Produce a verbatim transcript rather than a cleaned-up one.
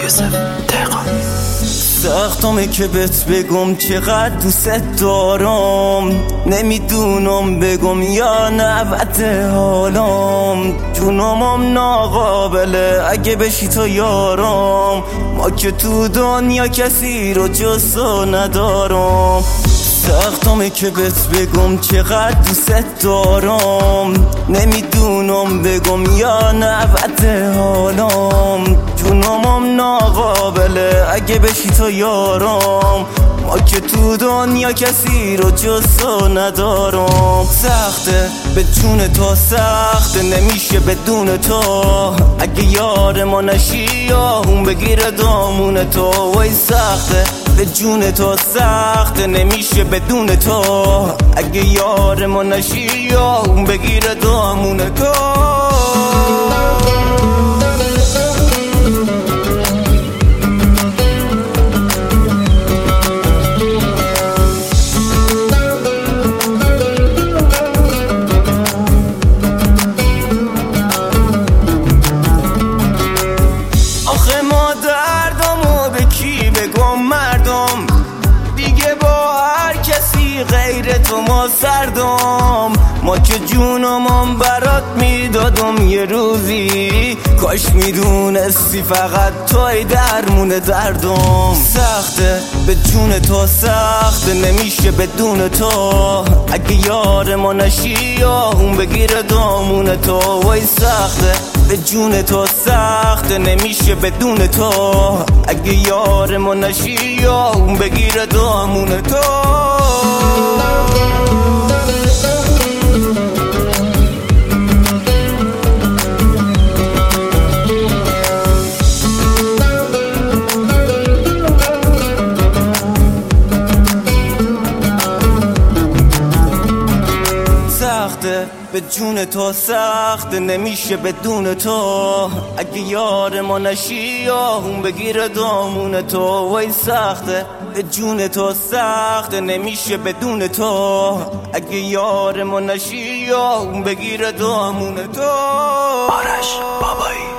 یوسف دقیقا سختمه که بهت بگم چقدر دوست دارم، نمیدونم بگم یا نبت حالم، جونمم ناقابله اگه بشی تو یارم، ما که تو دنیا کسی رو جز تو ندارم. سختمه که بهت بگم چقدر دوست دارم، نمیدونم بگم یا نبت حالم، جونمم ناقابله اگه بشی تو یارم، ما که تو دنیا کسی رو جز تو ندارم. سخته به جون تو، سخته نمیشه بدون تو، اگه یار ما نشی یا اون بگیره دامون تو. وای سخته به جون تو، سخته نمیشه بدون تو، اگه یار ما نشی یا اون بگیره دامون تو. آخه ما دردمو به کی بگم مردم، دیگه با هر کسی غیر تو ما سردم، ما که جونمم برات میدادم یه روزی، کاش میدونستی فقط توی درمون دردم. سخته به جون تو، سخته نمیشه بدون تو، اگه یار ما نشی یا اون بگیره دامون تو. وای سخته به جون تو، سخته نمیشه بدون تو، اگه یار ما نشی یا اون بگیره دامون تو. سخته به جون تو، سخته نمیشه بدون تو، اگه یار ما نشی یا اون بگیره دامون تو. وای سخته به جون تو، سخته نمیشه بدون تو، اگه یار ما نشی یا اون بگیره دامون تو. آرش بابایی